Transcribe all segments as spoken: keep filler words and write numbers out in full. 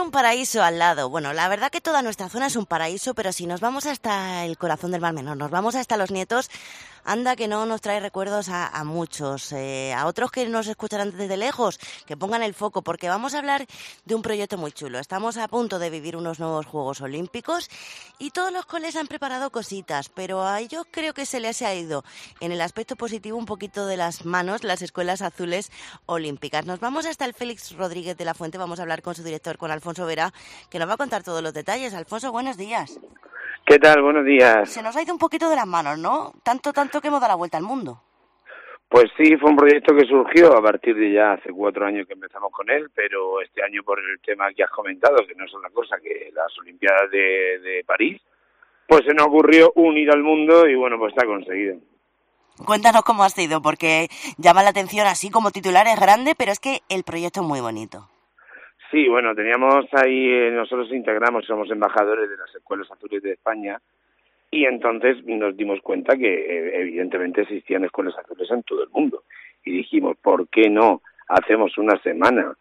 un paraíso al lado. Bueno, la verdad que toda nuestra zona es un paraíso, pero si nos vamos hasta el corazón del Mar Menor, nos vamos hasta Los Nietos, anda que no nos trae recuerdos a, a muchos, eh, a otros que nos escucharán desde lejos, que pongan el foco, porque vamos a hablar de un proyecto muy chulo. Estamos a punto de vivir unos nuevos Juegos Olímpicos y todos los coles han preparado cositas, pero a ellos creo que se les ha ido en el aspecto positivo un poquito de las manos las escuelas azules olímpicas. Nos vamos hasta el Félix Rodríguez de la Fuente, vamos a hablar con su director, con Alfonso Vera, que nos va a contar todos los detalles. Alfonso, buenos días. ¿Qué tal? Buenos días. Se nos ha ido un poquito de las manos, ¿no? Tanto, tanto que hemos dado la vuelta al mundo. Pues sí, fue un proyecto que surgió a partir de ya hace cuatro años que empezamos con él, pero este año por el tema que has comentado, que no es otra cosa que las Olimpiadas de, de París, pues se nos ocurrió unir al mundo y bueno, pues está conseguido. Cuéntanos cómo ha sido, porque llama la atención así como titular, es grande, pero es que el proyecto es muy bonito. Sí, bueno, teníamos ahí, eh, nosotros integramos, somos embajadores de las escuelas azules de España y entonces nos dimos cuenta que eh, evidentemente existían escuelas azules en todo el mundo y dijimos, ¿por qué no hacemos una semana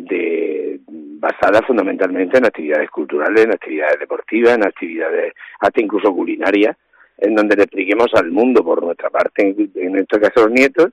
de basada fundamentalmente en actividades culturales, en actividades deportivas, en actividades hasta incluso culinarias, en donde le expliquemos al mundo por nuestra parte, en, en este caso los nietos,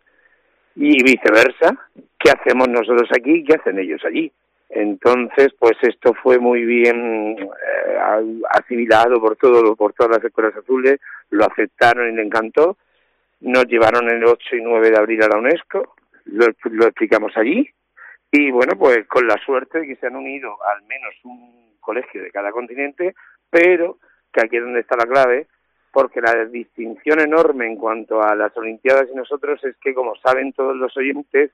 y viceversa, qué hacemos nosotros aquí y qué hacen ellos allí. Entonces, pues esto fue muy bien eh, asimilado por todo, por todas las escuelas azules, lo aceptaron y le encantó. Nos llevaron el ocho y nueve de abril a la UNESCO, lo, lo explicamos allí, y bueno, pues con la suerte de que se han unido al menos un colegio de cada continente, pero que aquí es donde está la clave, porque la distinción enorme en cuanto a las Olimpiadas y nosotros es que, como saben todos los oyentes,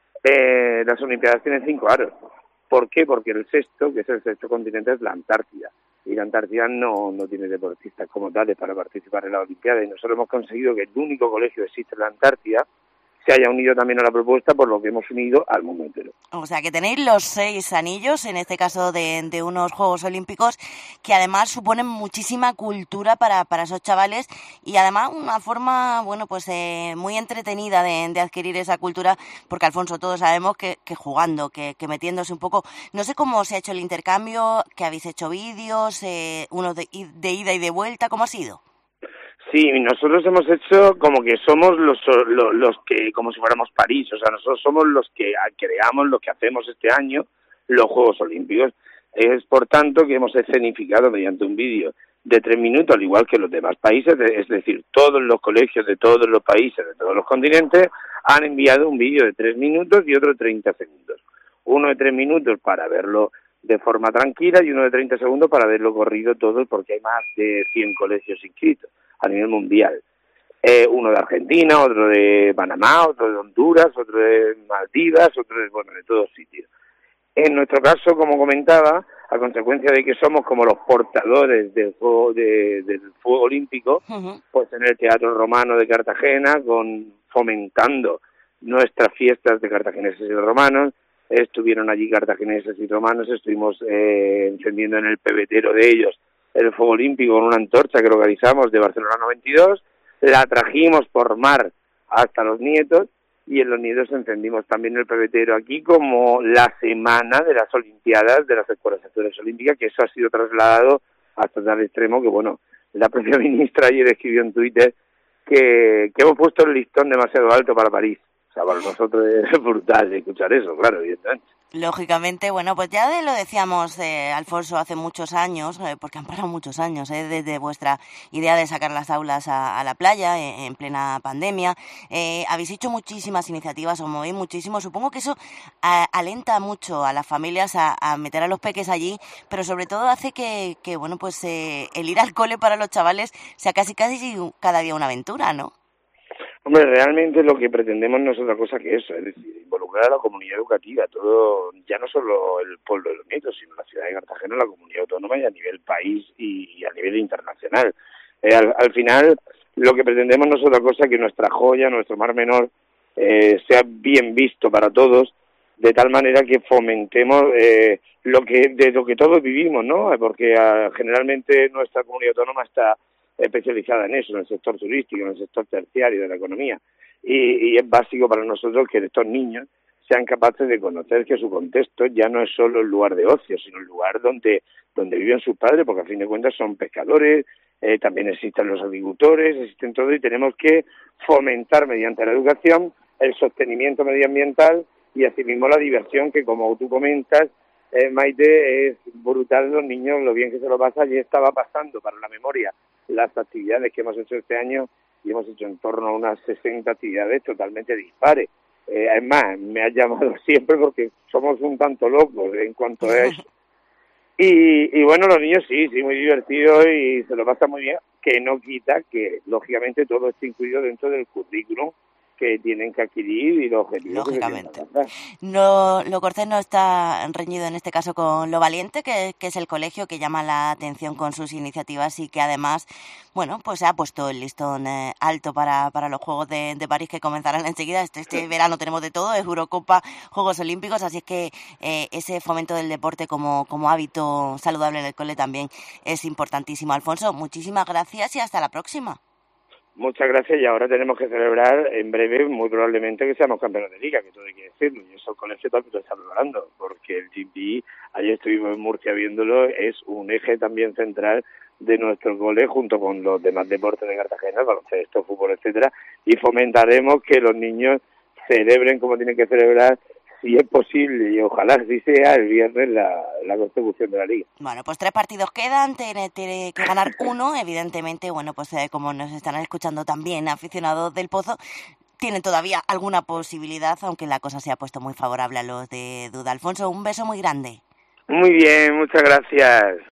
eh, las Olimpiadas tienen cinco aros. ¿Por qué? Porque el sexto, que es el sexto continente, es la Antártida. Y la Antártida no, no tiene deportistas como tales para participar en la Olimpiada. Y nosotros hemos conseguido que el único colegio que existe en la Antártida se haya unido también a la propuesta, por lo que hemos unido al mundo entero. O sea, que tenéis los seis anillos, en este caso de, de unos Juegos Olímpicos, que además suponen muchísima cultura para, para esos chavales y además una forma, bueno, pues eh, muy entretenida de, de adquirir esa cultura, porque Alfonso, todos sabemos que, que jugando, que, que metiéndose un poco, no sé cómo se ha hecho el intercambio, que habéis hecho vídeos, eh, unos de, de ida y de vuelta, ¿cómo ha sido? Sí, nosotros hemos hecho como que somos los, los, los que, como si fuéramos París, o sea, nosotros somos los que creamos, los que hacemos este año los Juegos Olímpicos. Es por tanto que hemos escenificado mediante un vídeo de tres minutos, al igual que los demás países, es decir, todos los colegios de todos los países, de todos los continentes, han enviado un vídeo de tres minutos y otro de treinta segundos. Uno de tres minutos para verlo de forma tranquila y uno de treinta segundos para verlo corrido todo, porque hay más de cien colegios inscritos a nivel mundial. Eh, uno de Argentina, otro de Panamá, otro de Honduras, otro de Maldivas, otro de, bueno, de todos sitios. En nuestro caso, como comentaba, a consecuencia de que somos como los portadores del fuego, de, del fuego olímpico, uh-huh. pues en el Teatro Romano de Cartagena, con fomentando nuestras fiestas de cartagineses y romanos, estuvieron allí cartagineses y romanos, estuvimos eh, encendiendo en el pebetero de ellos el fuego olímpico con una antorcha que localizamos de Barcelona noventa y dos, la trajimos por mar hasta Los Nietos y en Los Nietos encendimos también el pebetero aquí como la semana de las Olimpiadas de las Escuelas Azules Olímpicas, que eso ha sido trasladado hasta tal extremo que, bueno, la propia ministra ayer escribió en Twitter que, que hemos puesto el listón demasiado alto para París. O sea, para nosotros es brutal escuchar eso, claro, evidentemente. Lógicamente, bueno, pues ya lo decíamos, eh, Alfonso, hace muchos años, eh, porque han pasado muchos años, eh, desde vuestra idea de sacar las aulas a, a la playa eh, en plena pandemia. Eh, habéis hecho muchísimas iniciativas, os movéis muchísimo. Supongo que eso a, alenta mucho a las familias a, a meter a los peques allí, pero sobre todo hace que, que bueno, pues eh, el ir al cole para los chavales sea casi casi cada día una aventura, ¿no? Hombre, realmente lo que pretendemos no es otra cosa que eso, es decir, involucrar a la comunidad educativa, todo, ya no solo el pueblo de Los Nietos, sino la ciudad de Cartagena, la comunidad autónoma y a nivel país y, y a nivel internacional. Eh, al, al final, lo que pretendemos no es otra cosa que nuestra joya, nuestro Mar Menor, eh, sea bien visto para todos, de tal manera que fomentemos eh, lo que de lo que todos vivimos, ¿no? Porque uh, generalmente nuestra comunidad autónoma está especializada en eso, en el sector turístico, en el sector terciario de la economía. Y, y es básico para nosotros que estos niños sean capaces de conocer que su contexto ya no es solo el lugar de ocio, sino el lugar donde, donde viven sus padres, porque a fin de cuentas son pescadores, eh, también existen los agricultores, existen todo, y tenemos que fomentar mediante la educación el sostenimiento medioambiental y asimismo la diversión, que como tú comentas, eh, Maite, es brutal los niños, lo bien que se lo pasa. Y estaba pasando para la memoria las actividades que hemos hecho este año, y hemos hecho en torno a unas sesenta actividades totalmente dispares. Eh, es más, me ha llamado siempre porque somos un tanto locos en cuanto a eso. Y, y bueno, los niños sí, sí, muy divertidos y se lo pasan muy bien, que no quita que, lógicamente, todo esté incluido dentro del currículum que tienen que adquirir y los objetivos lógicamente. Que tienen que no, lo cortés no está reñido en este caso con Lo Valiente, que, que es el colegio que llama la atención con sus iniciativas y que además, bueno, pues se ha puesto el listón eh, alto para, para los Juegos de, de París, que comenzarán enseguida. Este, este verano tenemos de todo, es Eurocopa, Juegos Olímpicos, así es que eh, ese fomento del deporte como, como hábito saludable en el cole también es importantísimo. Alfonso, muchísimas gracias y hasta la próxima. Muchas gracias, y ahora tenemos que celebrar en breve, muy probablemente, que seamos campeones de liga, que todo hay que decirlo, y eso con ese también lo está preparando, porque el G P, ayer estuvimos en Murcia viéndolo, es un eje también central de nuestro cole, junto con los demás deportes de Cartagena, baloncesto, fútbol, etcétera, y fomentaremos que los niños celebren como tienen que celebrar, si es posible, y ojalá así sea, el viernes la, la consecución de la Liga. Bueno, pues tres partidos quedan, tiene, tiene que ganar uno, evidentemente, bueno, pues eh, como nos están escuchando también aficionados del Pozo, tienen todavía alguna posibilidad, aunque la cosa se ha puesto muy favorable a los de Duda. Alfonso, un beso muy grande. Muy bien, muchas gracias.